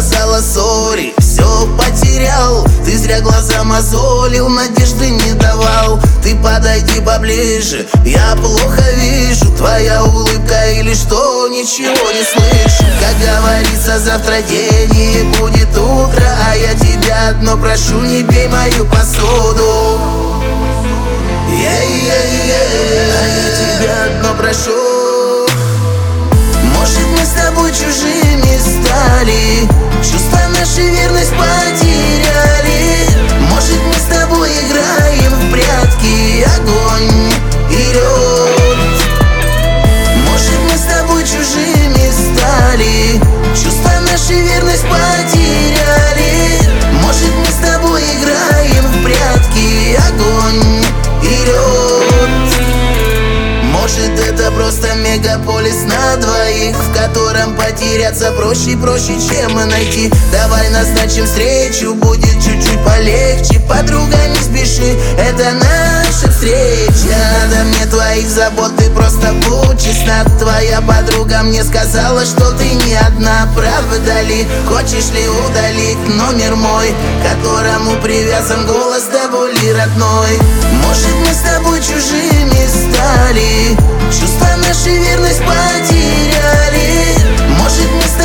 сказала сори, все потерял. Ты зря глаза мозолил, надежды не давал. Ты подойди поближе, я плохо вижу. Твоя улыбка или что, ничего не слышу. Как говорится, завтра день и будет утро, а я тебя одно прошу, не бей мою посуду. А я тебя одно прошу. Может, мы с тобой чужими стали, чувства наши верность потеряли. Может, мы с тобой играем в прятки, огонь и лед. Может, мы с тобой чужими стали, чувства наши верность потеряли. Может, мы с тобой играем в прятки, огонь и лед. Может, это просто мегаполис на двоих, в котором потеряться проще, чем найти. Давай назначим встречу, будет чуть-чуть полегче. Подруга, не спеши, это наша встреча. Надо мне твоих забот, ты просто будь честна. Твоя подруга мне сказала, что ты не одна. Правда ли? Хочешь ли удалить номер мой, к которому привязан голос до боли родной? Может, мы с тобой чужими стали, чувства наши верность потеряли. Может, мы с